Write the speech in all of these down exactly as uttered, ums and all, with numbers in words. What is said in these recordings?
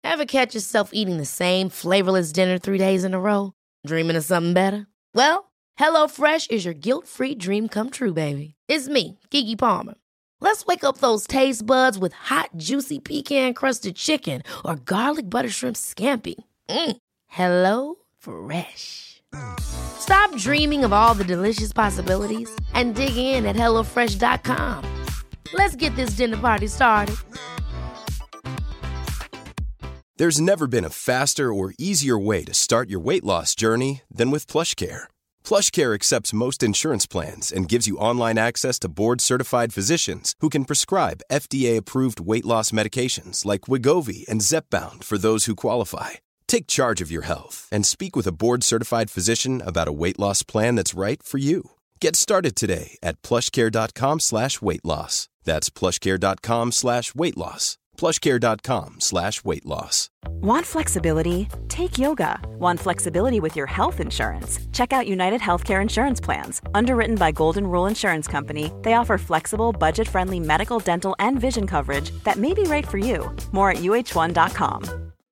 Ever catch yourself eating the same flavorless dinner three days in a row? Dreaming of something better? Well, HelloFresh is your guilt-free dream come true, baby. It's me, Keke Palmer. Let's wake up those taste buds with hot, juicy pecan-crusted chicken or garlic butter shrimp scampi. Mm. Hello Fresh. Stop dreaming of all the delicious possibilities and dig in at hello fresh dot com. Let's get this dinner party started. There's never been a faster or easier way to start your weight loss journey than with PlushCare. PlushCare accepts most insurance plans and gives you online access to board-certified physicians who can prescribe F D A-approved weight loss medications like Wegovy and Zepbound for those who qualify. Take charge of your health and speak with a board-certified physician about a weight loss plan that's right for you. Get started today at plushcare.com slash weight loss. That's plushcare.com slash weight loss. plushcare.com slash weight loss. Want flexibility? Take yoga. Want flexibility with your health insurance? Check out United Healthcare Insurance Plans. Underwritten by Golden Rule Insurance Company, they offer flexible, budget-friendly medical, dental, and vision coverage that may be right for you. More at u h one dot com.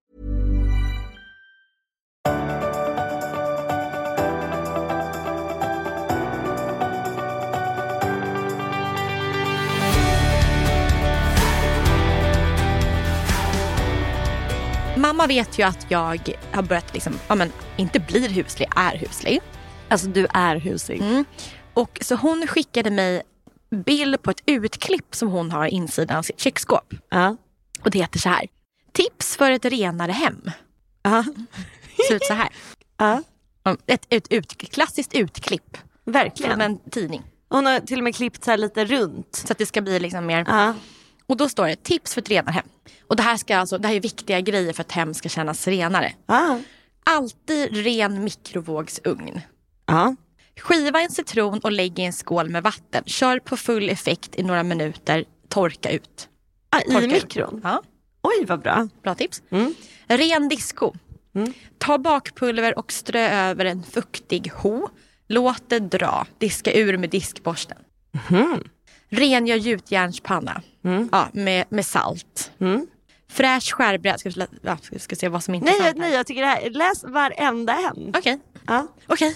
Mamma vet ju att jag har börjat liksom, ja men inte blir huslig, är huslig. Alltså du är huslig. Mm. Och så hon skickade mig bild på ett utklipp som hon har i insidan av sitt köksskåp. Ja. Och det heter så här: tips för ett renare hem. Ja. Ser ut så här. Ja. Ett, ett ut, klassiskt utklipp. Verkligen. Från en tidning. Hon har till och med klippt så här lite runt. Så att det ska bli liksom mer... Ja. Och då står det tips för ett renare hem. Och det här, ska alltså, det här är viktiga grejer för att hem ska kännas renare. Ja. Alltid ren mikrovågsugn. Ja. Skiva en citron och lägg i en skål med vatten. Kör på full effekt i några minuter. Torka ut. Ah, I Torka mikron? Ut. Ja. Oj, vad bra. Bra tips. Mm. Ren disco. Mm. Ta bakpulver och strö över en fuktig ho. Låt det dra. Diska ur med diskborsten. Mm. Rengör gjutjärnspanna. Mm. Ja, med, med salt. Mm. Fräsch skärbräd. Ska, ja, ska, ska se vad som inte Nej, är sant nej, jag tycker det här. Läs varenda en. Okej. Okay. Ja. Okej.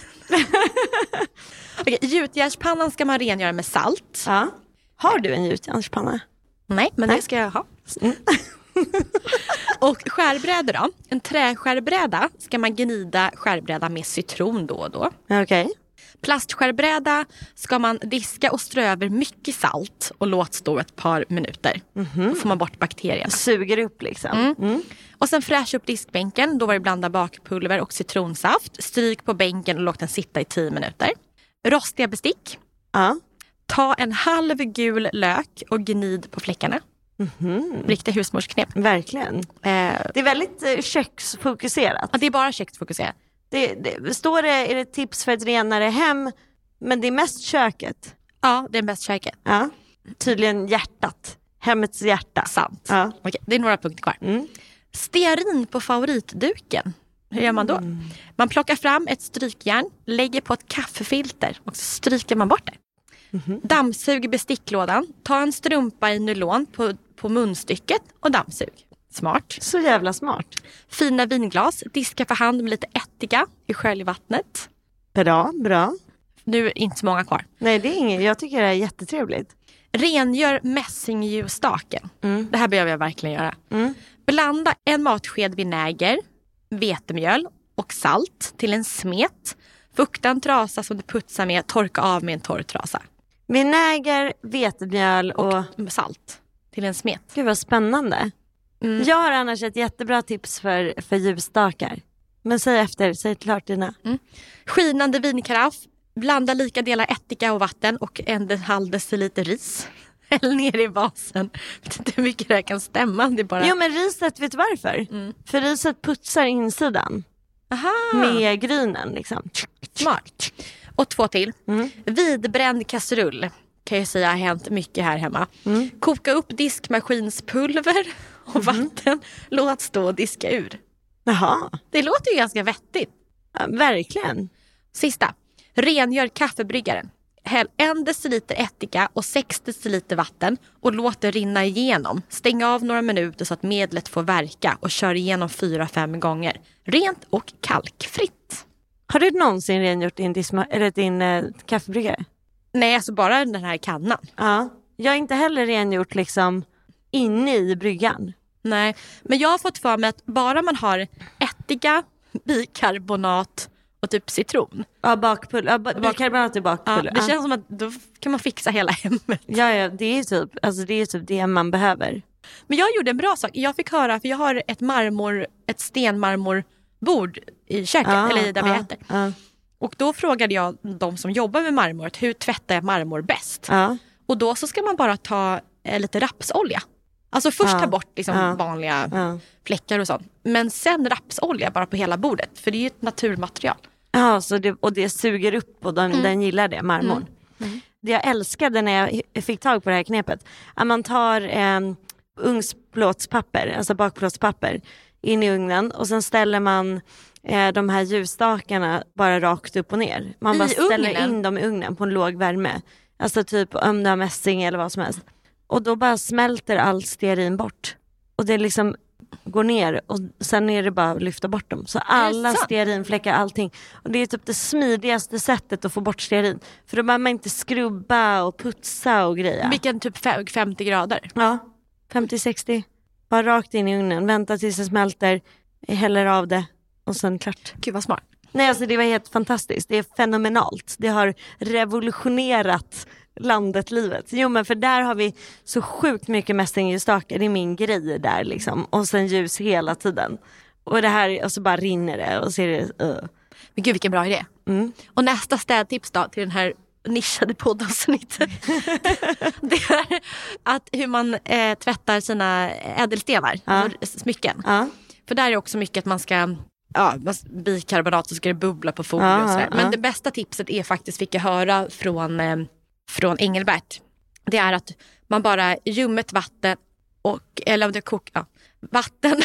Okay. Okay. Gjutjärnspannan ska man rengöra med salt. Ja. Har du en gjutjärnspanna? Nej, men nej. det ska jag ha. Mm. Och skärbrädor då? En träskärbräda ska man gnida skärbräda med citron då och då. Okej. Okay. Plastskärbräda ska man diska och strö över mycket salt och låt stå ett par minuter. Mm-hmm. Då får man bort bakterierna. Suger upp liksom. Mm. Mm. Och sen fräscha upp diskbänken. Då var det blanda bakpulver och citronsaft. Stryk på bänken och låt den sitta i tio minuter. Rostiga bestick. Ja. Ta en halv gul lök och gnid på fläckarna. Mm-hmm. Riktiga husmorsknep. Verkligen. Eh, det är väldigt eh, köksfokuserat. Ja, det är bara köksfokuserat. Det, det, står det, är det tips för ett renare hem, men det är mest köket? Ja, det är mest köket. Ja. Tydligen hjärtat. Hemmets hjärta. Sant. Ja. Okej, det är några punkter kvar. Mm. Stearin på favoritduken. Hur gör man då? Mm. Man plockar fram ett strykjärn, lägger på ett kaffefilter och så stryker man bort det. Mm-hmm. Dammsug besticklådan. Ta en strumpa i nylon på, på munstycket och dammsug. Smart. Så jävla smart. Fina vinglas. Diska för hand med lite ättika i sköljvattnet. Bra, bra. Nu är det inte så många kvar. Nej, det är inget. Jag tycker det är jättetrevligt. Rengör mässingljusstaken. Mm. Det här behöver jag verkligen göra. Mm. Blanda en matsked vinäger, vetemjöl och salt till en smet. Fukta en trasa som du putsar med. Torka av med en torr trasa. Vinäger, vetemjöl och... och salt till en smet. Gud vad spännande. Mm. Jag har annars ett jättebra tips för, för ljusstakar. Men säg efter, säg klart dina. Mm. Skinande vinkaraff. Blanda lika delar ättika och vatten och en halv deciliter ris. Häll ner i vasen. Jag vet inte hur mycket det här kan stämma. Det är bara... Jo, men riset, vet du varför? Mm. För riset putsar insidan. Aha. Med grynen liksom. Smart. Och två till. Mm. Vidbränd kastrull. Kan jag säga har hänt mycket här hemma. Mm. Koka upp diskmaskinspulver och mm. vatten. Låt stå och diska ur. Jaha. Det låter ju ganska vettigt. Ja, verkligen. Sista. Rengör kaffebryggaren. Häll en deciliter ättika och sex deciliter vatten och låt det rinna igenom. Stäng av några minuter så att medlet får verka och kör igenom fyra fem gånger. Rent och kalkfritt. Har du någonsin rengjort din, disma- eller din eh, kaffebryggare? Nej, alltså bara den här kannan. Ja. Jag har inte heller rengjort liksom inne i bryggan. Nej, men jag har fått för mig att bara man har ättika, bikarbonat och typ citron. Ja, bakpulver. Ja, bikarbonat är bakpulver. Ja, det känns som att då kan man fixa hela hemmet. Ja, ja, det är typ, alltså det är typ det man behöver. Men jag gjorde en bra sak. Jag fick höra, för jag har ett marmor, ett stenmarmorbord i köket, Ja, eller där vi ja, äter. Ja. Och då frågade jag de som jobbar med marmoret, hur tvättar jag marmor bäst? Ja. Och då så ska man bara ta eh, lite rapsolja. Alltså först Ja. ta bort liksom Ja. vanliga Ja. fläckar och sånt. Men sen rapsolja bara på hela bordet. För det är ju ett naturmaterial. Ja, så det, och det suger upp och den, mm. den gillar det, marmorn. Mm. Mm. Det jag älskade när jag fick tag på det här knepet, att man tar eh, ugnsplåtspapper, alltså bakplåtspapper, in i ugnen och sen ställer man eh, de här ljusstakarna bara rakt upp och ner. Man I bara ställer ugnen? in dem i ugnen på en låg värme. Alltså typ om du har mässing eller vad som helst. Och då bara smälter allt stearin bort. Och det liksom går ner och sen är det bara att lyfta bort dem. Så alla stearinfläckar, allting. Och det är typ det smidigaste sättet att få bort stearin. För då behöver man inte skrubba och putsa och grejer. Vilken typ femtio grader? Ja, femtio sextio. Bara rakt in i ugnen, vänta tills det smälter, häller av det och sen klart. Gud vad smart. Nej, alltså det var helt fantastiskt. Det är fenomenalt. Det har revolutionerat landet, livet. Jo, men för där har vi så sjukt mycket mässingljusstakar. Det är min grej där liksom. Och sen ljus hela tiden. Och det här, och så bara rinner det och så är det... Uh. Men gud vilken bra idé. Mm. Och nästa städtips då till den här nischade poddavsnittet. Det är att hur man eh, tvättar sina ädelstenar, Ja. alltså smycken. Ja. För där är också mycket att man ska, ja, bikarbonat så ska det bubbla på folie Ja, och sådär. ja. Men det bästa tipset är faktiskt, fick jag höra från, eh, från Engelbert. Det är att man bara ljummet vatten och, eller om det kokar, ja, vatten.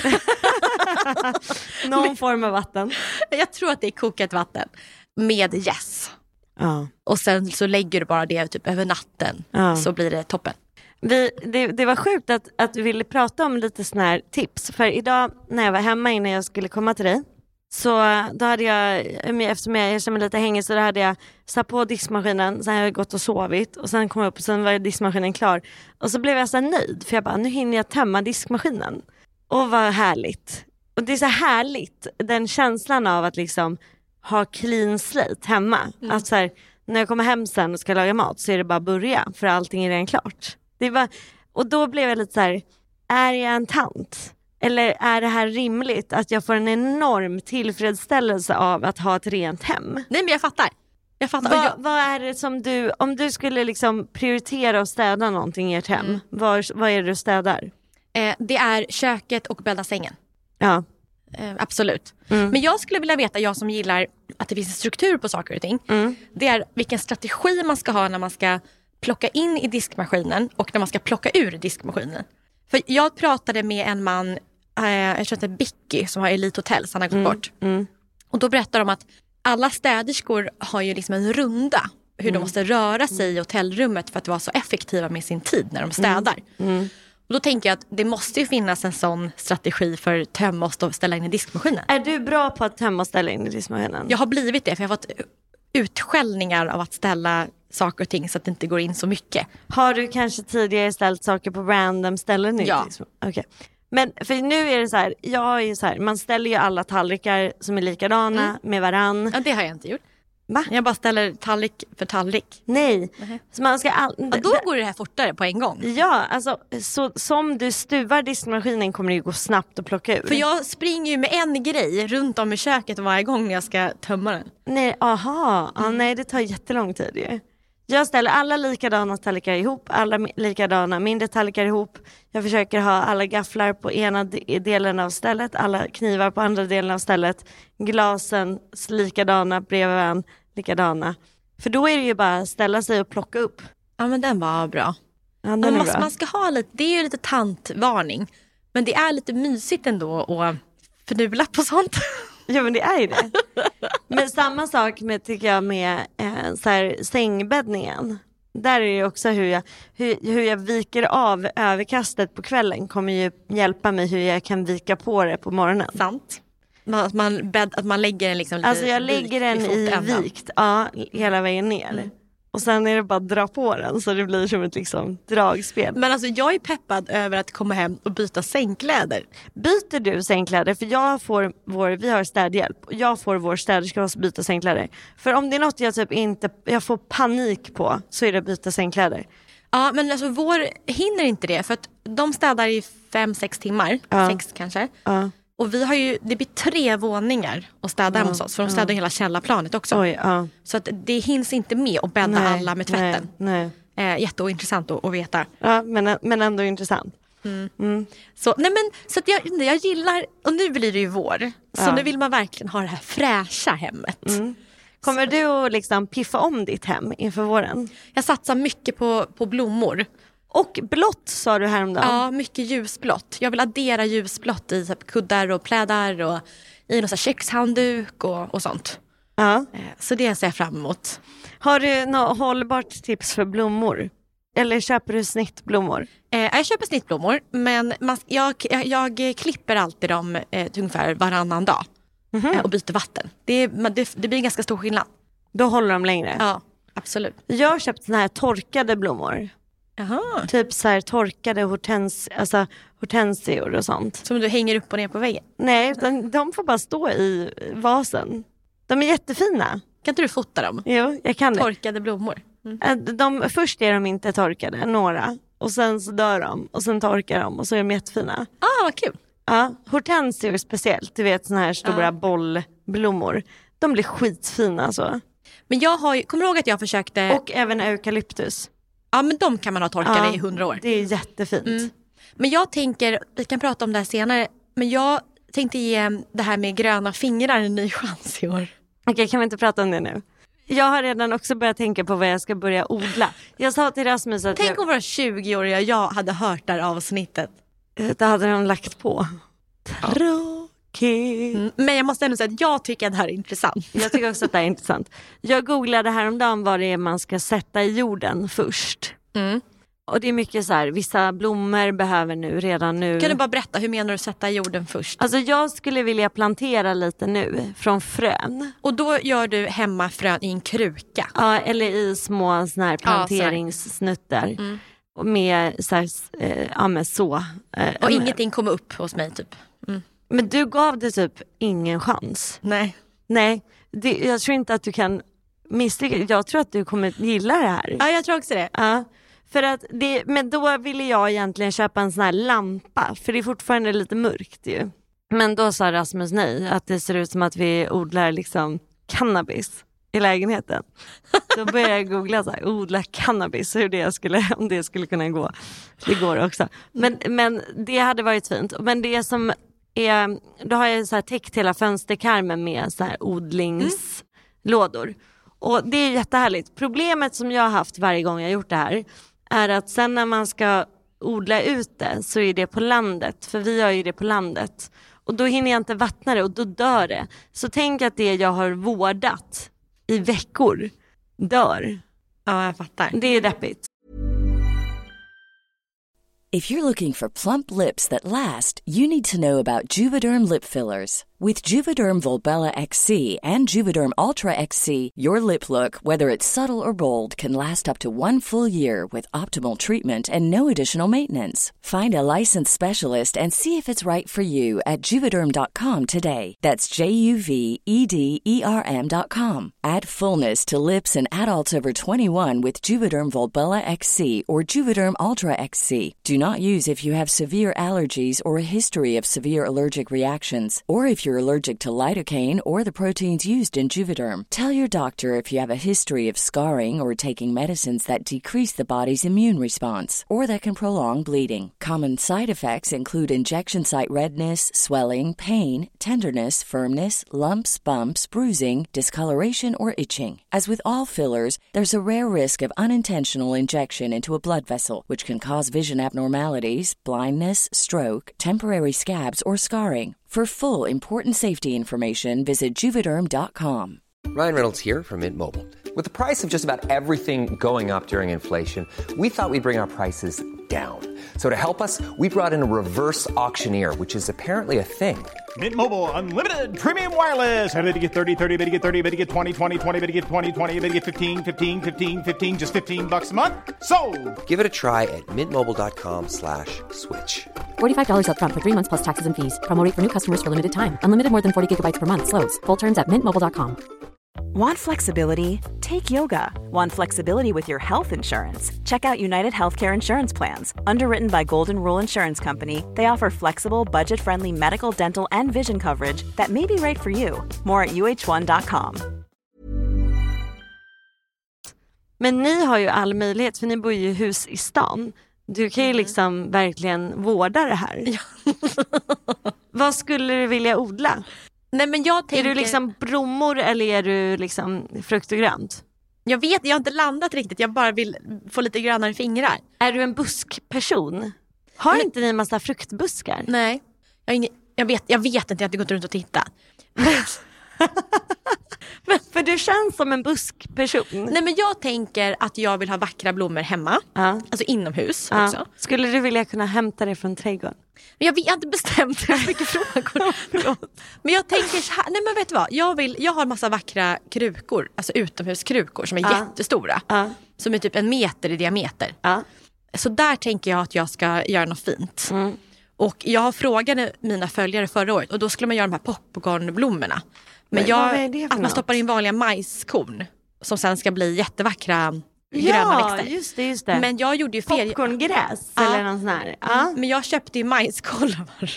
Någon form av vatten. Jag tror att det är kokat vatten med jäst. Ja. Och sen så lägger du bara det typ över natten. Ja. Så blir det toppen. Vi, det, det var sjukt att, att du ville prata om lite såna här tips. För idag när jag var hemma innan jag skulle komma till dig, så då hade jag, eftersom jag känner mig lite hängig, så då hade jag satt på diskmaskinen. Sen hade jag gått och sovit och sen kom jag upp och sen var diskmaskinen klar. Och så blev jag så nöjd, för jag bara, nu hinner jag tömma diskmaskinen. Och vad härligt. Och det är så härligt, den känslan av att liksom ha clean slate hemma. Mm. Att så här, när jag kommer hem sen och ska laga mat så är det bara börja, för allting är redan klart. Det var, och då blev jag lite så här, är jag en tant? Eller är det här rimligt att jag får en enorm tillfredsställelse av att ha ett rent hem? Nej, men jag fattar. Jag fattar. Vad, jag... vad är det som du, om du skulle liksom prioritera och städa någonting i ert hem, mm. vad, vad är det du städar? Eh, det är köket och bädda sängen. Ja. Eh, absolut. Mm. Men jag skulle vilja veta, jag som gillar att det finns en struktur på saker och ting. Mm. Det är vilken strategi man ska ha när man ska plocka in i diskmaskinen och när man ska plocka ur diskmaskinen. För jag pratade med en man, eh, jag tror att det är Bicky som har Elite Hotel, så han har gått mm. bort. Mm. Och då berättar de att alla städerskor har ju liksom en runda hur mm. de måste röra sig i hotellrummet för att vara så effektiva med sin tid när de städar. Mm. Mm. Och då tänker jag att det måste ju finnas en sån strategi för tömma och ställa in i diskmaskinen. Är du bra på att tömma och ställa in i diskmaskinen? Jag har blivit det, för jag har fått utskällningar av att ställa saker och ting så att det inte går in så mycket. Har du kanske tidigare ställt saker på random ställen nu? Ja. Okay. Men för nu är det så här, jag är så här, man ställer ju alla tallrikar som är likadana mm. med varann. Ja, det har jag inte gjort. Va? Jag bara ställer tallrik för tallrik. Nej. Mm. Så man ska all... ja, då går det här fortare på en gång. Ja, alltså så, som du stuvar diskmaskinen kommer det ju gå snabbt att plocka ur. För jag springer ju med en grej runt om i köket varje gång när jag ska tömma den. Nej, aha. Mm. Ah, nej, det tar jättelång tid ju. Jag ställer alla likadana tallrikar ihop, alla likadana mindre tallrikar ihop. Jag försöker ha alla gafflar på ena delen av stället, alla knivar på andra delen av stället. Glasen likadana bredvid varandra, likadana. För då är det ju bara att ställa sig och plocka upp. Ja, men den var bra. Ja, den man, är måste, bra. man ska ha lite, det är ju lite tantvarning. Men det är lite mysigt ändå att förnula på sånt. Ja men det är ju det. Men samma sak med, tycker jag, med eh, så här, sängbäddningen. Där är det också hur jag, hur, hur jag viker av överkastet på kvällen kommer ju hjälpa mig hur jag kan vika på det på morgonen. Sant. Att man, bädd, att man lägger den liksom lite alltså jag lägger den i, i vikt, ja, hela vägen ner. Mm. Och sen är det bara att dra på den så det blir som ett liksom dragspel. Men alltså jag är peppad över att komma hem och byta sängkläder. Byter du sängkläder? För jag får vår, vi har städhjälp. Och jag får vår städerska byta sängkläder. För om det är något jag typ inte, jag får panik på, så är det att byta sängkläder. Ja men alltså vår hinner inte det. För att de städar i fem, sex timmar. Ja. Sex kanske. Ja. Och vi har ju, det blir tre våningar att städa hemma hos oss. För de städar ja. hela källarplanet också. Oj, ja. Så att det hinns inte med att bädda nej, alla med tvätten. Nej, nej. Eh, jätteintressant att, att veta. Ja, men, men ändå intressant. Mm. Mm. Så, nej men, så att jag, jag gillar, och nu blir det ju vår. Så ja. nu vill man verkligen ha det här fräscha hemmet. Mm. Kommer så. du att liksom piffa om ditt hem inför våren? Jag satsar mycket på, på blommor. Och blått sa du häromdagen. Ja, mycket ljusblått. Jag vill addera ljusblått i typ, kuddar och plädar och i någon så här kökshandduk och, och sånt. Ja. Så det ser jag fram emot. Har du något hållbart tips för blommor? Eller köper du snittblommor? Eh, jag köper snittblommor, men man, jag, jag, jag klipper alltid dem eh, ungefär varannan dag. Mm-hmm. eh, och byter vatten. Det, det, det blir en ganska stor skillnad. Då håller de längre? Ja, absolut. Jag har köpt såna här torkade blommor. Aha. Typ så här torkade hortens, alltså hortensior och sånt. Som du hänger upp och ner på väggen? Nej, de, de får bara stå i vasen. De är jättefina. Kan inte du fota dem? Jo, jag kan det. Torkade blommor. Mm. De, först är de inte torkade, några. Och sen så dör de. Och sen torkar de och så är de jättefina. Ah, vad kul. Ja, hortensior speciellt. Du vet såna här stora ah. bollblommor. De blir skitfina så. Men jag har ju, kommer du ihåg att jag försökte... Och även eukalyptus. Ja, men de kan man ha torkade ja, i hundra år. Det är jättefint. Mm. Men jag tänker, vi kan prata om det här senare, men jag tänkte ge det här med gröna fingrar en ny chans i år. Okej, okay, kan vi inte prata om det nu? Jag har redan också börjat tänka på vad jag ska börja odla. Jag sa till Rasmus att Tänk jag... om våra tjugo-åriga jag hade hört det här avsnittet. Det hade de lagt på. Tråkigt. Mm, men jag måste ändå säga att jag tycker att det här är intressant. Jag tycker också att det är intressant. Jag googlade häromdagen vad det är man ska sätta i jorden först. Mm. Och det är mycket så här, vissa blommor behöver nu, redan nu. Kan du bara berätta, hur menar du sätta i jorden först? Alltså jag skulle vilja plantera lite nu, från frön. Och då gör du hemma frön i en kruka? Ja, eller i små såna här planteringssnuttar. Ja, mm. Med så här, eh, ja men så. Eh, och ingenting kommer upp hos mig typ? Mm. Men du gav det typ ingen chans. Nej. Nej, det, jag tror inte att du kan misslyckas. Jag tror att du kommer gilla det här. Ja, jag tror också det. Ja. För att det, men då ville jag egentligen köpa en sån här lampa. För det är fortfarande lite mörkt ju. Men då sa Rasmus nej. Att det ser ut som att vi odlar liksom cannabis i lägenheten. Då började jag googla så här, odla cannabis. Hur det skulle, om det skulle kunna gå. Det går också. Men, men det hade varit fint. Men det som är, då har jag så här täckt hela fönsterkarmen med så här odlingslådor. Mm. Och det är jättehärligt. Problemet som jag har haft varje gång jag gjort det här är att sen när man ska odla ut det så är det på landet. För vi har ju det på landet. Och då hinner jag inte vattna det och då dör det. Så tänk att det jag har vårdat i veckor dör. Ja, jag fattar. Det är deppigt. If you're looking for plump lips that last, you need to know about Juvederm lip fillers. With Juvederm Volbella X C and Juvederm Ultra X C, your lip look, whether it's subtle or bold, can last up to one full year with optimal treatment and no additional maintenance. Find a licensed specialist and see if it's right for you at juvederm dot com today. That's J U V E D E R M dot com. Add fullness to lips in adults over twenty-one with Juvederm Volbella X C or Juvederm Ultra X C. Do not use if you have severe allergies or a history of severe allergic reactions, or if you're allergic to lidocaine or the proteins used in Juvederm. Tell your doctor if you have a history of scarring or taking medicines that decrease the body's immune response or that can prolong bleeding. Common side effects include injection site redness, swelling, pain, tenderness, firmness, lumps, bumps, bruising, discoloration, or itching. As with all fillers, there's a rare risk of unintentional injection into a blood vessel, which can cause vision abnormalities, blindness, stroke, temporary scabs, or scarring. For full, important safety information, visit juvederm dot com. Ryan Reynolds here from Mint Mobile. With the price of just about everything going up during inflation, we thought we'd bring our prices down. So to help us, we brought in a reverse auctioneer, which is apparently a thing. Mint Mobile Unlimited Premium Wireless. How to get thirty, thirty, how to get thirty, how to get twenty, twenty, twenty, how to get twenty, twenty, how to get fifteen, fifteen, fifteen, fifteen, just fifteen bucks a month? Sold! Give it a try at mintmobile.com slash switch. forty-five dollars up front for three months plus taxes and fees. Promo rate for new customers for limited time. Unlimited more than forty gigabytes per month. Slows full terms at mint mobile dot com. Want flexibility? Take yoga. Want flexibility with your health insurance? Check out United Healthcare Insurance Plans. Underwritten by Golden Rule Insurance Company, they offer flexible, budget-friendly medical, dental, and vision coverage that may be right for you. More at u h one dot com. Men ni har ju all möjlighet, för ni bor ju i hus i stan. Du kan ju liksom verkligen vårda det här. Ja. Vad skulle du vilja odla? Nej, men jag tänker... Är du liksom blommor eller är du liksom frukt och grönt? Jag vet, jag har inte landat riktigt. Jag bara vill få lite grönare fingrar. Är du en buskperson? Har men... inte ni en massa fruktbuskar? Nej, jag, har ingen... jag, vet, jag vet inte, jag har inte gått runt och tittat. Men för du känns som en buskperson. Nej, men jag tänker att jag vill ha vackra blommor hemma. Ja. Alltså inomhus ja. också. Skulle du vilja kunna hämta det från trädgården? Men jag har inte bestämt hur mycket frågor. Men jag tänker så här, nej men vet du vad? Jag, vill, jag har massa vackra krukor, alltså utomhuskrukor som är ja. jättestora. Ja. Som är typ en meter i diameter. Ja. Så där tänker jag att jag ska göra något fint. Mm. Och jag har frågat mina följare förra året och då skulle man göra de här popcornblommorna. Men, men jag, att man något? stoppar in vanliga majskorn som sen ska bli jättevackra gröna ja, växter. Just det, just det. Men jag gjorde ju ferie... Popcorngräs ja. eller någon sån här. Ja. Men jag köpte ju majskolvar.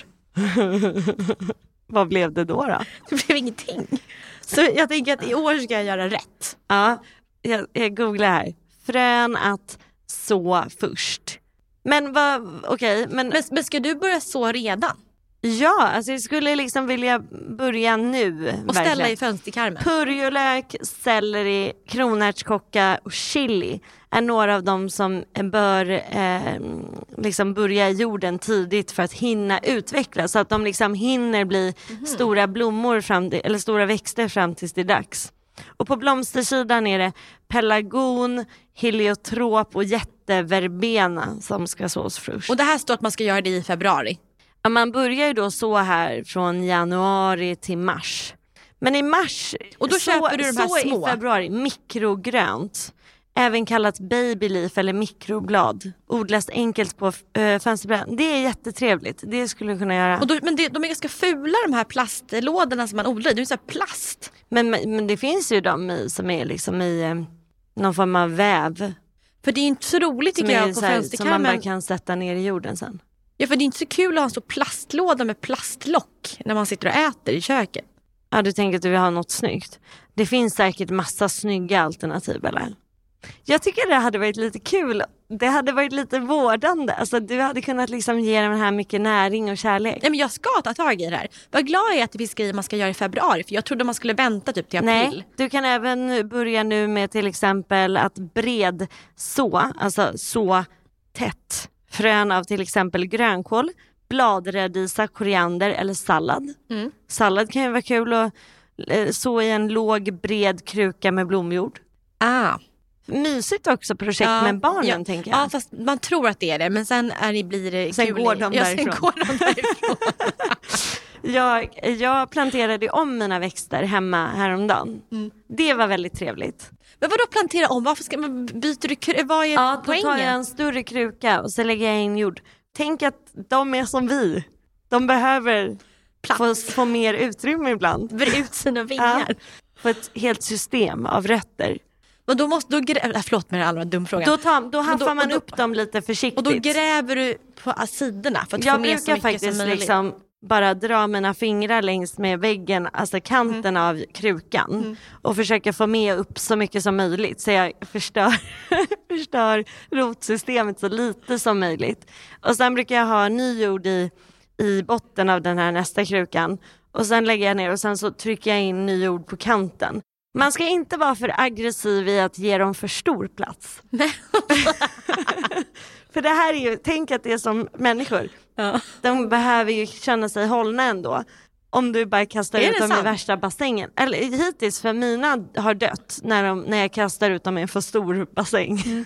Vad blev det då då? Det blev ingenting. Så jag tänker att i år ska jag göra rätt. Ja, jag, jag googlar här. Frön att så först. Men vad, okej. Okay, men... men... Men ska du börja så redan? Ja, alltså jag skulle liksom vilja börja nu. Och verkligen. ställa i fönsterkarmen. Purjolök, selleri, kronärtskocka och chili är några av dem som bör eh, liksom börja i jorden tidigt för att hinna utvecklas. Så att de liksom hinner bli mm. stora blommor fram till, eller stora växter fram tills det är dags. Och på blomstersidan är det pelargon, heliotrop och jätteverbena som ska sås först. Och det här står att man ska göra det i februari. Ja, man börjar ju då så här från januari till mars. Men i mars, och då så, köper du de här så små. I februari, mikrogrönt. Även kallat babyleaf eller mikroblad. Odlas enkelt på äh, fönsterbrädan. Det är jättetrevligt. Det skulle jag kunna göra. Och då, men det, de är ganska fula, de här plastlådorna som man odlar i. Det är så här plast. Men, men det finns ju de i, som är liksom i eh, någon form av väv. För det är inte så roligt tycker jag på fönsterkarmen. Som man bara kan sätta ner i jorden sen. Ja, för det är inte så kul att ha en så plastlåda med plastlock när man sitter och äter i köket. Ja, du tänker att du vill ha något snyggt. Det finns säkert massa snygga alternativ, eller? Jag tycker det hade varit lite kul. Det hade varit lite vårdande. Alltså, du hade kunnat liksom ge den här mycket näring och kärlek. Nej, men jag ska ta tag i det här. Vad glad jag är att det finns grejer man ska göra i februari. För jag trodde man skulle vänta typ till april. Nej, du kan även börja nu med till exempel att bred så. Alltså så tätt. Frön av till exempel grönkål, bladrädisa, koriander eller sallad. Mm. Sallad kan ju vara kul att så i en låg bred kruka med blomjord. Ah. Mysigt också projekt ja, med barnen ja, tänker jag. Ja, fast man tror att det är det, men sen är det, blir det sen kul. Går de ja, därifrån. sen går de därifrån. jag, jag planterade om mina växter hemma häromdagen. Mm. Det var väldigt trevligt. Men vadå plantera om? Varför ska man byter du vad är ja, poängen? Då tar jag en större kruka och så lägger jag in jord. Tänk att de är som vi. De behöver få, få mer utrymme ibland. Bre ut sina vingar. Ja, få ett helt system av rötter. Men då måste då grä... förlåt med den allra dum frågan. Då tar då haffar då, man då, upp dem lite försiktigt. Och då gräver du på sidorna för att jag få med så mycket faktiskt som möjligt. Liksom bara dra mina fingrar längs med väggen, alltså kanten mm. av krukan mm. och försöka få med upp så mycket som möjligt så jag förstör, förstör rotsystemet så lite som möjligt. Och sen brukar jag ha ny jord i, i botten av den här nästa krukan och sen lägger jag ner och sen så trycker jag in ny jord på kanten. Man ska inte vara för aggressiv i att ge dem för stor plats. För det här är ju, tänk att det är som människor. Ja. De behöver ju känna sig hållna ändå. Om du bara kastar Är ut det dem i sant? värsta bassängen. Eller hittills, för mina har dött när, de, när jag kastar ut dem i en för stor bassäng. Mm.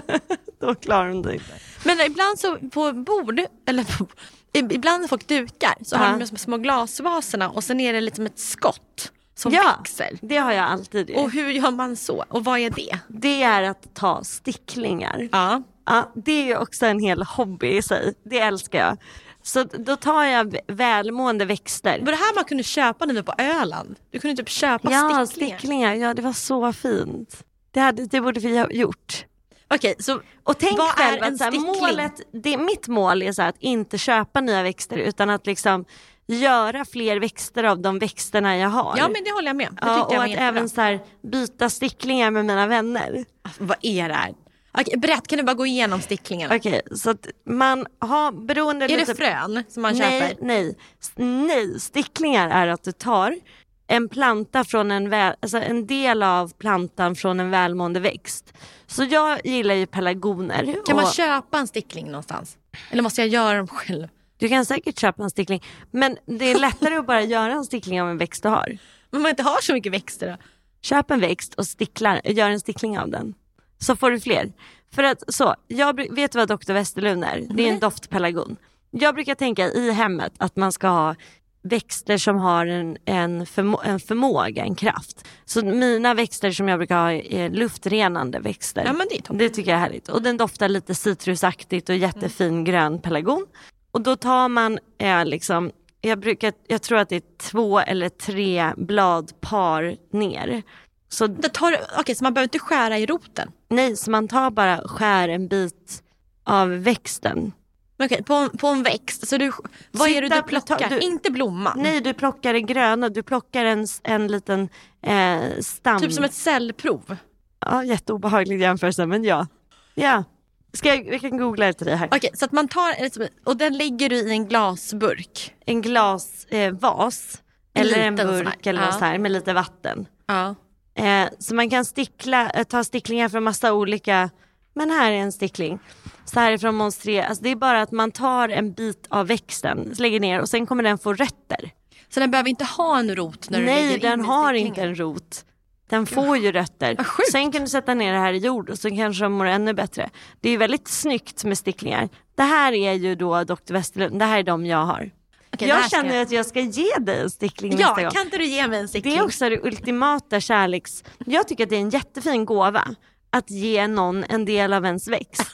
Då klarar de det inte. Men ibland så på bord, eller på, ibland när folk dukar så Ja. har de de små glasvaserna och sen är det liksom ett skott som Ja, växer. det har jag alltid gjort. Och hur gör man så? Och vad är det? Det är att ta sticklingar. Ja. Ja, det är ju också en hel hobby i sig. Det älskar jag. Så då tar jag välmående växter. Var det här man kunde köpa när vi var på Öland? Du kunde typ köpa Ja, sticklingar. sticklingar. Ja, det var så fint. Det, hade, det borde vi ha gjort. Okej, så Och tänk vad själv är en att så här, stickling? målet, det, mitt mål är så här, att inte köpa nya växter utan att liksom göra fler växter av de växterna jag har. Ja, men det håller jag med. Det ja, tyckte jag och var att jättebra. även så här, byta sticklingar med mina vänner. Vad är det här? Okej, berätt, kan du bara gå igenom sticklingarna? Okej, så att man har beroende Är lite... det frön som man nej, köper? Nej, nej. Sticklingar är att du tar en planta från en, väl, alltså en del av plantan från en välmående växt. Så jag gillar ju pelargoner. Kan och man köpa en stickling någonstans? Eller måste jag göra dem själv? Du kan säkert köpa en stickling. Men det är lättare att bara göra en stickling av en växt du har. Men man inte har så mycket växter då? Köp en växt och sticklar, gör en stickling av den. Så får du fler. För att så, jag vet vad doktor Westerlund är. Det är en doftpelargon. Jag brukar tänka i hemmet att man ska ha växter som har en, en, förmo- en förmåga, en kraft. Så mina växter som jag brukar ha är luftrenande växter. Ja, men det är toppen. Det tycker jag är härligt. Och den doftar lite citrusaktigt och jättefin mm. grön pelargon. Och då tar man eh, liksom, jag, brukar, jag tror att det är två eller tre bladpar ner. Så, Det tar, okej, så man behöver inte skära i roten? nej, så man tar bara skär en bit av växten. Okej, på, på en växt. Så du, vad är det Sitta- du plockar? du- inte blomman? Nej, du plockar en gröna, du plockar en, en liten eh, stam. Typ som ett cellprov. Ja, jätteobehaglig jämförelse, men ja. Ja, ska jag, jag kan googla det till dig här. Okej, så att man tar, och den lägger du i en glasburk. En glasvas eh, vas, eller en Liten sån burk här. eller Ja. något så här med lite vatten. Ja. Eh, så man kan stickla, eh, ta sticklingar från massa olika, men här är en stickling. Så här ifrån Monstrea, alltså det är bara att man tar en bit av växten, lägger ner och sen kommer den få rötter. Så den behöver inte ha en rot när du Nej, lägger den in i har sticklingen? inte en rot. Den får ju rötter. Vad sjukt. Sen kan du sätta ner det här i jord och så kanske de mår ännu bättre. Det är ju väldigt snyggt med sticklingar. Det här är ju då doktor Westerlund, det här är de jag har. Okej, det här jag ska känner jag- att jag ska ge dig en stickling Ja, nästa gång. kan inte du ge mig en stickling? Det är också det ultimata kärleks... Jag tycker att det är en jättefin gåva att ge någon en del av ens växt.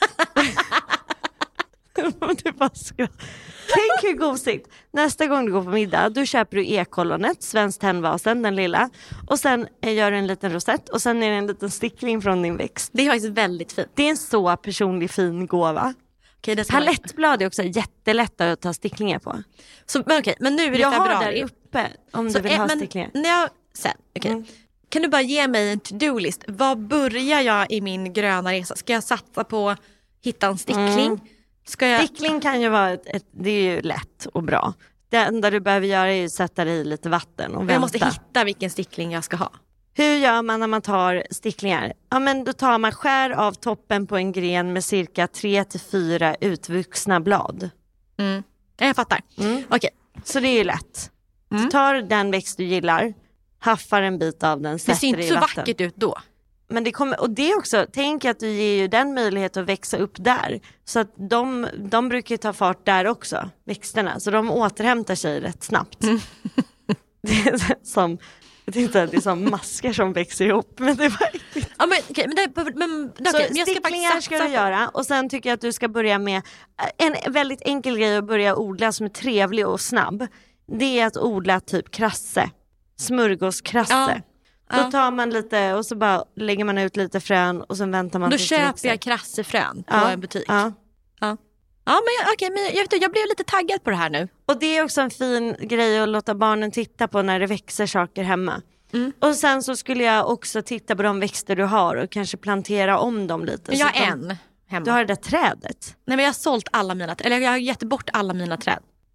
Du bara skrattar. Tänk hur gosigt. Nästa gång du går på middag, då köper du ekollonet, svenskt tändvasen, den lilla. Och sen eh, gör du en liten rosett och sen är det en liten stickling från din växt. Det är faktiskt väldigt fint. Det är en så personlig fin gåva. Okej, det ska vara- Palettblad är också jättelätt att ta sticklingar på. Så, men okej, men nu är det Jag har februari. där uppe om Så, du vill eh, ha men sticklingar. När jag, sen, okej. Mm. Kan du bara ge mig en to-do-list? Vad börjar jag i min gröna resa? Ska jag satsa på att hitta en stickling? Mm. Ska jag... Stickling kan ju vara ett, ett, det är ju lätt och bra. Det enda du behöver göra är ju att sätta dig i lite vatten och Men vänta. jag måste hitta vilken stickling jag ska ha. Hur gör man när man tar sticklingar? Ja, men då tar man skär av toppen på en gren med cirka tre till fyra utvuxna blad. Mm. Ja, jag fattar. Mm. Okej. Så det är ju lätt. Mm. Så tar den växt du gillar, haffar en bit av den, Det sätter ser inte i så vatten. vackert ut då. Men det kommer, och det också, tänk att du ger ju den möjlighet att växa upp där. Så att de, de brukar ju ta fart där också, växterna. Så de återhämtar sig rätt snabbt. Mm. Det är som, jag vet inte, det är som maskar som växer ihop. Men det var äckligt. Ja, men, okej, men, det, men, men, Så okej, men jag ska sticklingar faktiskt ska satsa du på- göra. Och sen tycker jag att du ska börja med en väldigt enkel grej att börja odla som är trevlig och snabb. Det är att odla typ krasse. Smörgåskrasse. Ja. Då Ja. tar man lite och så bara lägger man ut lite frön och sen väntar man Då tills det köper växer. jag krassefrön på Ja, en butik. ja. Ja, ja men, jag- okej, men jag, vet, inte, jag blev lite taggad på det här nu. Och det är också en fin grej att låta barnen titta på när det växer saker hemma. Mm. Och sen så skulle jag också titta på de växter du har och kanske plantera om dem lite. Jag så har att de, en hemma. Du har det där trädet. Nej, men jag har sålt alla mina träd. Eller jag har gett bort alla mina träd.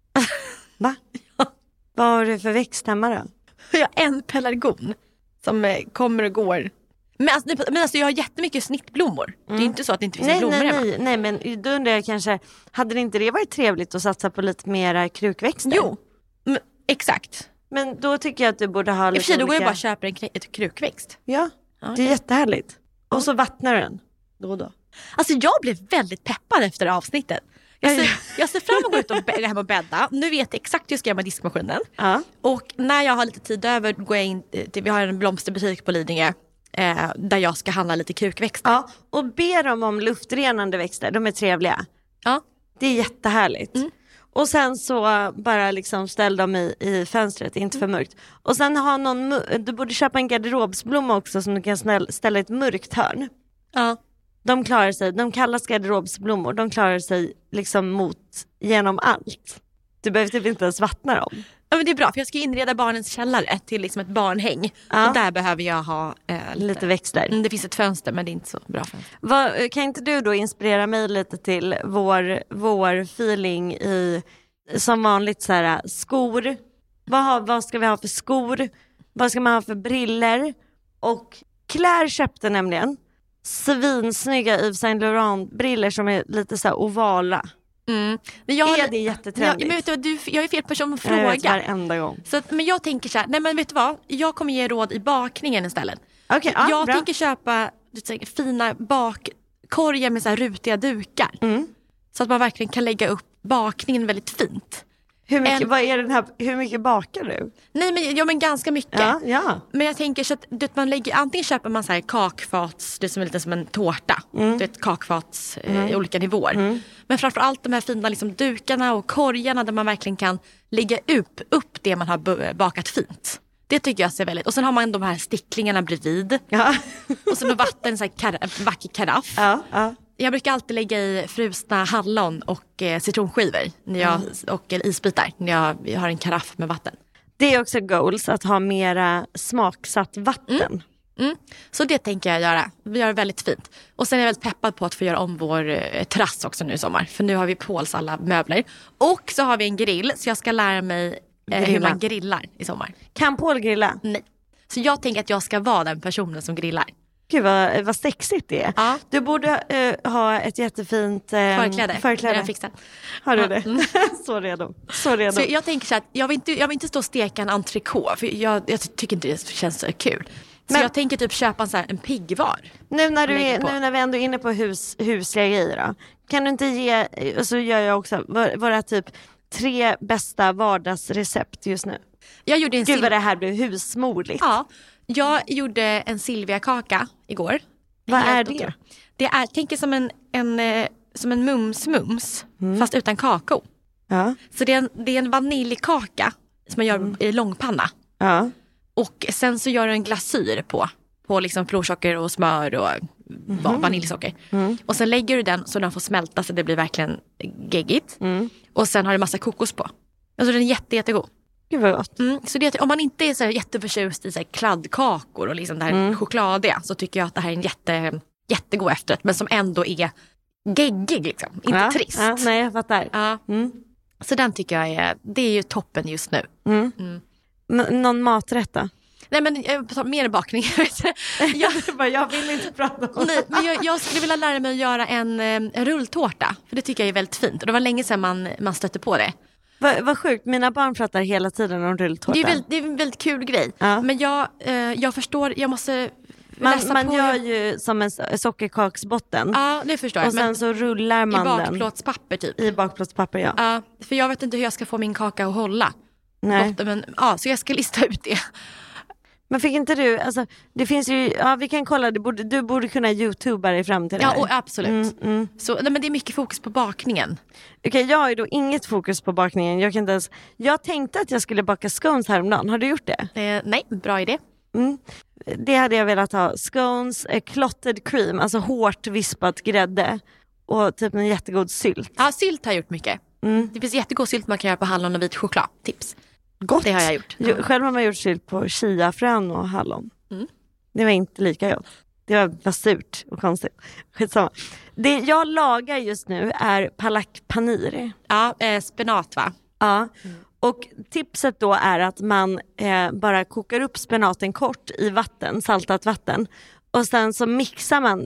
Va? Vad har du för växt hemma då? Jag har en pelargon som eh, kommer och går. Men alltså, det- men alltså jag har jättemycket snittblommor. Det är inte så att det inte finns Nej, blommor nej, hemma. nej, nej, men då undrar jag kanske, hade det inte det varit trevligt att satsa på lite mera krukväxter? Jo, men, Exakt. Men då tycker jag att du borde ha I och lite för sig, då går jag olika... bara och köper en kr- ett krukväxt. Ja, Ja, det är okej. jättehärligt. Och så vattnar du den då och då. Alltså jag blev väldigt peppad efter avsnittet. Jag ser, jag ser fram emot att gå ut och bä- hem och bädda. Nu vet jag exakt hur jag ska göra med diskmaskinen. Ja. Och när jag har lite tid över går jag in till, vi har en blomsterbutik på Lidingö. Eh, där jag ska handla lite krukväxter. Ja, och be dem om luftrenande växter. De är trevliga. Ja. Det är jättehärligt. Mm. Och sen så bara liksom ställ dem i, i fönstret, inte för mörkt. Och sen ha någon, mu- du borde köpa en garderobsblomma också som du kan snäll, ställa i ett mörkt hörn. Ja. De klarar sig, de kallas garderobsblommor, de klarar sig liksom mot, genom allt. Du behöver typ inte ens vattna dem. Ja, men det är bra, för jag ska inreda barnens källare till liksom ett barnhäng. Ja. Och där behöver jag ha eh, lite. Lite växter. Mm, det finns ett fönster, men det är inte så bra fönster. Vad, kan inte du då inspirera mig lite till vår, vår feeling i, som vanligt så här, skor. Vad, har, vad ska vi ha för skor? Vad ska man ha för briller? Och Claire köpte nämligen svinsnygga Yves Saint Laurent briller som är lite så här ovala. Mm. Men jag, Är det jättetrendigt? Ja, men vet du, vad, du, jag är fel person att Jag vet fråga. varenda gång. Så att, men jag tänker så här, nej men vet du vad? Jag kommer ge råd i bakningen istället. Okej, ja, jag bra. tänker köpa du vet, fina bakkorgar med så här rutiga dukar. Mm. Så att man verkligen kan lägga upp bakningen väldigt fint. Hur mycket, En- vad är den här, hur mycket bakar du? Nej men, ja, men ganska mycket. Ja, ja. Men jag tänker så att du vet, man lägger, antingen köper man så här kakfats, det som är lite som en tårta. Mm. Du vet, kakfats eh, i olika nivåer. Men framförallt de här fina liksom, dukarna och korgarna där man verkligen kan lägga upp, upp det man har bu- bakat fint. Det tycker jag ser väldigt. Och sen har man de här sticklingarna bredvid. Ja. Och så med vatten, så här kar- vacker karaff. Ja, ja. Jag brukar alltid lägga i frusna hallon och eh, citronskivor när jag, och eller isbitar när jag, jag har en karaff med vatten. Det är också goals att ha mera smaksatt vatten. Mm. Så det tänker jag göra. Vi gör det väldigt fint. Och sen är jag väldigt peppad på att få göra om vår eh, terrass också nu i sommar. För nu har vi Pauls alla möbler. Och så har vi en grill, så jag ska lära mig eh, hur Grilla. man grillar i sommar. Kan Paul grilla? Nej. Så jag tänker att jag ska vara den personen som grillar. Gud vad, vad sexigt det är. Ja. Du borde eh, ha ett jättefint eh, Förkläde. förkläde. Det har jag fixat. Har du Ja. det? Mm. Så redo. Så redo. Så jag tänker så att jag vill inte, jag vill inte stå och steka en entrecote. För jag, jag tycker inte det känns så kul. Så Men- jag tänker typ köpa en, så här, en piggvar. Nu när, du lägger är, på. nu när vi ändå är inne på hus, husliga grejer då. Kan du inte ge, och så gör jag också, våra, våra typ tre bästa vardagsrecept just nu. Jag gjorde en Gud sil- vad det här blev husmorligt. Ja, jag gjorde en Silvia-kaka igår. Vad Helt är det? otroligt. Det är, tänk er som en, en, eh, som en mums-mums, Mm. fast utan kakao. Ja, Så det är en, det är en vaniljkaka som man gör i långpanna. ja. Och sen så gör du en glasyr på. På liksom florsocker och smör och va- vaniljsocker. Och sen lägger du den så den får smälta så det blir verkligen geggigt. Och sen har du massa kokos på. Alltså den är jätte, jättegod. Gud vad gott. Mm, så det, om man inte är så här jätteförtjust i så här kladdkakor och liksom det här Mm. chokladiga, så tycker jag att det här är en jätte, jättegod efterrätt, men som ändå är geggig liksom, inte Ja, trist. ja, nej jag fattar. Ja. Mm. Så den tycker jag är, det är ju toppen just nu. Mm. Mm. N- någon maträtt då? Nej men jag tar mer bakning. jag, bara, jag vill inte prata om nej, men jag, jag skulle vilja lära mig att göra en, eh, en rulltårta, för det tycker jag är väldigt fint. Och det var länge sedan man, man stötte på det. Vad, vad sjukt, mina barn pratar hela tiden om rulltårta. Det är, väldigt, det är en väldigt kul grej. Ja. Men jag, eh, jag förstår, jag måste Man, läsa man på. gör ju som en so- sockerkaksbotten. Ja, det förstår jag. Och sen Men så rullar i man den bakplåtspapper typ. i bakplåtspapper. Ja. Ja, för jag vet inte hur jag ska få min kaka att hålla. Nej. Botten, men, ja, så jag ska lista ut det. Men fick inte du, alltså, det finns ju, ja vi kan kolla, du borde, du borde kunna youtuba dig fram till det Ja, här. och absolut. Mm, mm. Så, nej, men det är mycket fokus på bakningen. Okej, jag har ju då inget fokus på bakningen. Jag kan inte ens, jag tänkte att jag skulle baka scones häromdagen, har du gjort det? Eh, nej, bra idé. Mm. Det hade jag velat ha. Scones, eh, clotted cream, alltså hårt vispat grädde och typ en jättegod sylt. Ja, sylt har jag gjort mycket. Mm. Det finns jättegod sylt man kan göra på hallon och vit choklad. Tips. Gott. Det har jag gjort. Jo, själv har man gjort sylt på chiafrön och hallon. Mm. Det var inte lika gott. Det var, var surt och konstigt. Skitsamma. Det jag lagar just nu är palak paneer. Ja, eh, spenat va? Ja. Och tipset då är att man eh, bara kokar upp spenaten kort i vatten, saltat vatten. Och sen så mixar man det.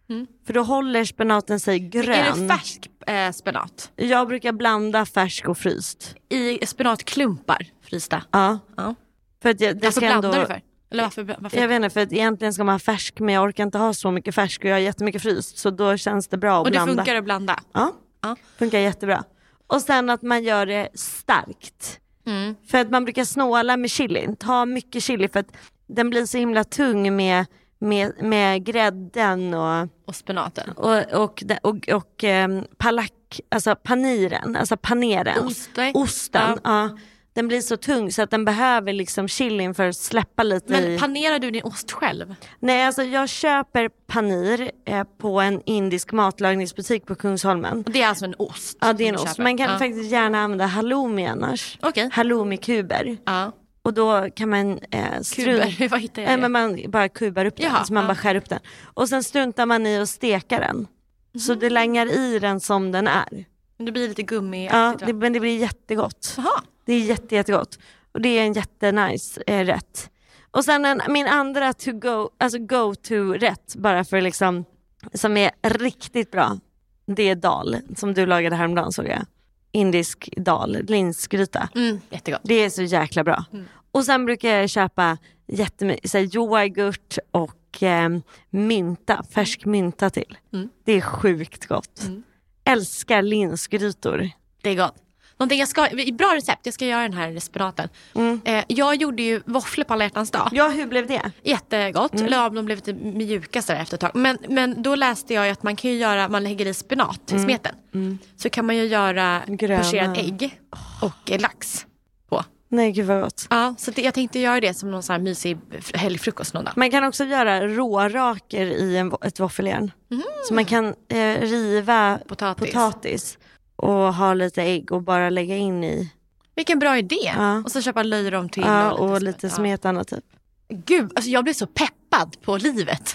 Mm. För då håller spenaten sig grön. Är det färsk eh, spenat? Jag brukar blanda färsk och fryst. I spenatklumpar frysta? Ja. ja. För att jag, det Varför ska blandar ändå... du för? Eller varför, varför? Jag vet inte, för att egentligen ska man ha färsk, men jag orkar inte ha så mycket färsk och jag har jättemycket fryst. Så då känns det bra att och blanda. Och det funkar att blanda? Ja, ja. Funkar jättebra. Och sen att man gör det starkt. Mm. För att man brukar snåla med chili. Ta mycket chili för att den blir så himla tung med, med, med grädden och, och spenaten. Och, och, och, och, och um, palak, alltså paniren, alltså paneren. Ost, nej. Osten, ja. ja. Den blir så tung så att den behöver liksom chilin för att släppa lite. Men i... panerar du din ost själv? Nej, alltså jag köper panir eh, på en indisk matlagningsbutik på Kungsholmen. Och det är alltså en ost? Ja, det är en ost. köper. Man kan ja. faktiskt gärna använda halloumi annars. Okay. Halloumi-kuber. Ja. Och då kan man eh, strunt... Vad hittar jag? Nej, men man bara kubar upp den. Jaha, så man ja. bara skär upp den. Och sen struntar man i att steka den. Mm. Så det längar i den som den är. Men det blir lite gummi. Ja, det, men det blir jättegott. Aha. Det är jätte, jättegott. Och det är en jättenice eh, rätt. Och sen en, min andra to go, alltså go to rätt, bara för liksom, som är riktigt bra. Det är dal, som du lagade häromdagen såg jag. Indisk dal, linsgryta. Mm, jättegott. Det är så jäkla bra. Mm. Och sen brukar jag köpa jättemycket så här, yoghurt och eh, mynta, färsk mynta till. Mm. Det är sjukt gott. Mm. Älskar linsgrytor. Det är gott. Någonting jag ska, bra recept, jag ska göra den här spenaten. Mm. Eh, jag gjorde ju våfflor på alla hjärtans dag. Ja, hur blev det? Jättegott. Mm. Eller de blev lite mjuka så där efter ett tag. Men, men då läste jag att man kan ju göra, man lägger i spenat mm. i smeten. Mm. Så kan man ju göra pocherat ägg och lax på. Nej, gud vad gott. Ja, så det, jag tänkte göra det som någon sån här mysig helgfrukost någon dag. Man kan också göra råraker i en, ett våffeljärn. Mm. Så man kan eh, riva potatis. potatis och ha lite ägg och bara lägga in i. Vilken bra idé. Ja. Och så köpa löjrom till. Ja, och, och lite smetana typ. Gud, alltså jag blev så peppad på livet.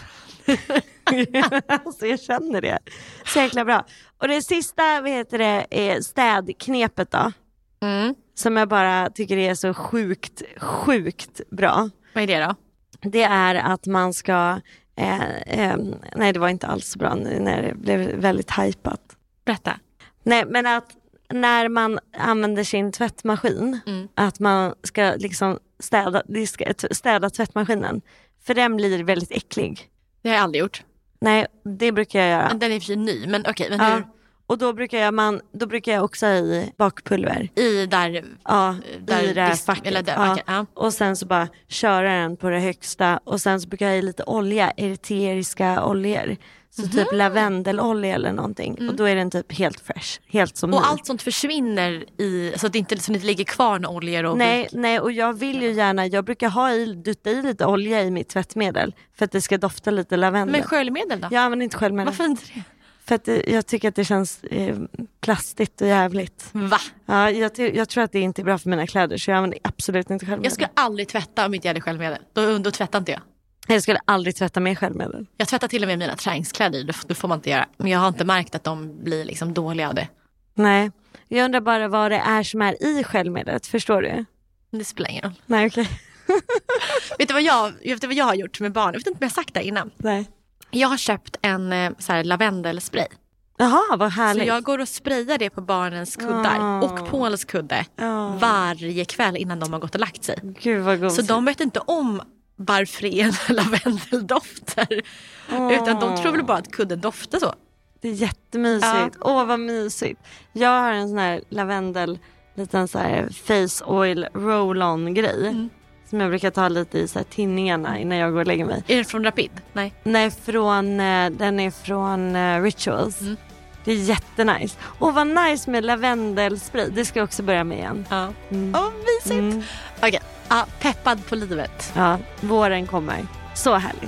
Alltså jag känner det. Så jäkla bra. Och det sista, vad heter det, är städknepet då. Mm. Som jag bara tycker är så sjukt, sjukt bra. Vad är det då? Det är att man ska, eh, eh, nej det var inte alls bra när det blev väldigt hypat. Berätta. Nej, men att när man använder sin tvättmaskin, mm. att man ska liksom städa, städa tvättmaskinen. För den blir väldigt äcklig. Det har jag aldrig gjort. Nej, det brukar jag göra. Men den är för sig ny, men okej, okay, men ja. hur? Och då brukar jag, man, då brukar jag också i bakpulver. I där? Ja, där i det här facket. Eller där, ja. Okay, ja. Och sen så bara köra den på det högsta. Och sen så brukar jag i lite olja, eteriska oljor. Så mm. typ lavendelolja eller någonting. Mm. Och då är den typ helt fresh. Helt som och ny. allt sånt försvinner i, så att det inte, så det inte ligger kvar några oljor och nej, nej, och jag vill ju gärna, jag brukar ha i, dutta i lite olja i mitt tvättmedel. För att det ska dofta lite lavendel. Men sköljmedel då? Jag använder inte sköljmedel. Varför inte det? För att det, jag tycker att det känns eh, plastigt och jävligt. Va? Ja, jag, jag tror att det inte är bra för mina kläder. Så jag använder absolut inte sköljmedel. Jag skulle aldrig tvätta om inte jag hade sköljmedel. Då, då tvättar inte jag. Jag skulle aldrig tvätta med sköljmedel. Jag tvättar till och med mina träningskläder. Det, det får man inte göra. Men jag har inte märkt att de blir liksom dåliga av det. Nej, jag undrar bara vad det är som är i sköljmedlet. Förstår du? Det spelar ingen roll. Nej, okej. Okay. vet du vad jag, vet du vad jag har gjort med barn? Jag vet inte om jag har sagt det innan. Nej. Jag har köpt en så här lavendelspray. Jaha, vad härligt. Så jag går och sprayar det på barnens kuddar oh. och Pauls kudde oh. varje kväll innan de har gått och lagt sig. Gud vad gott. Så de vet inte om varför det är en lavendeldofter. Oh. Utan de tror väl bara att kudden doftar så. Det är jättemysigt. Åh, ja. oh, vad mysigt. Jag har en sån här lavendel, liten så här face oil roll-on grej. Mm. Som jag brukar ta lite i så här tinningarna innan jag går och lägger mig. Är det från Rapid? Nej. Nej, från, den är från uh, Rituals. Mm. Det är jättenice. Och vad nice med lavendelspray. Det ska jag också börja med igen. Ja. Mm. Åh, mysigt. Mm. Okej, okay. ah, peppad på livet. Ja, våren kommer. Så härligt.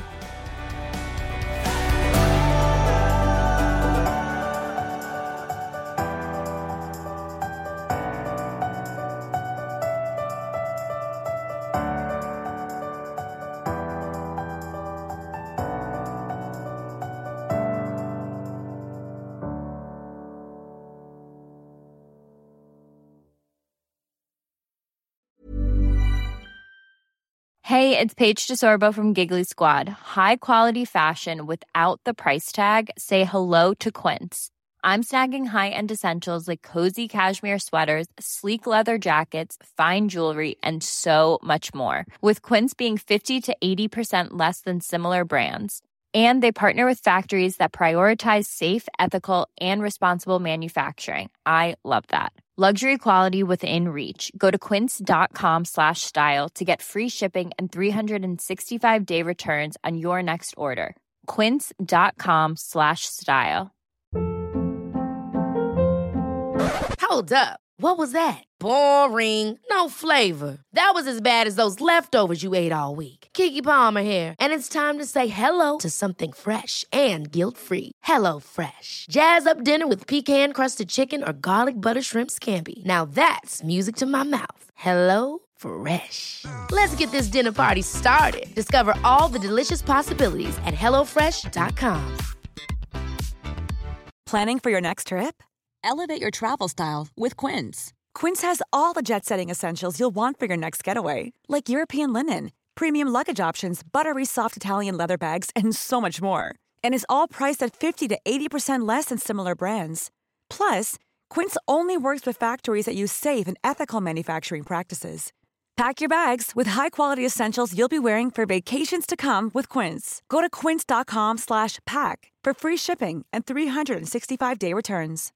Hey, it's Paige DeSorbo from Giggly Squad. High quality fashion without the price tag. Say hello to Quince. I'm snagging high-end essentials like cozy cashmere sweaters, sleek leather jackets, fine jewelry, and so much more. With Quince being fifty to eighty percent less than similar brands. And they partner with factories that prioritize safe, ethical, and responsible manufacturing. I love that. Luxury quality within reach. Go to quince.com slash style to get free shipping and three sixty-five day returns on your next order. Quince.com slash style. Hold up. What was that? Boring. No flavor. That was as bad as those leftovers you ate all week. Keke Palmer here, and it's time to say hello to something fresh and guilt-free. Hello Fresh. Jazz up dinner with pecan-crusted chicken or garlic butter shrimp scampi. Now that's music to my mouth. Hello Fresh. Let's get this dinner party started. Discover all the delicious possibilities at hello fresh dot com. Planning for your next trip? Elevate your travel style with Quince. Quince has all the jet-setting essentials you'll want for your next getaway, like European linen, premium luggage options, buttery soft Italian leather bags, and so much more. And is all priced at fifty to eighty percent less than similar brands. Plus, Quince only works with factories that use safe and ethical manufacturing practices. Pack your bags with high-quality essentials you'll be wearing for vacations to come with Quince. Go to quince.com slash pack for free shipping and three sixty-five day returns.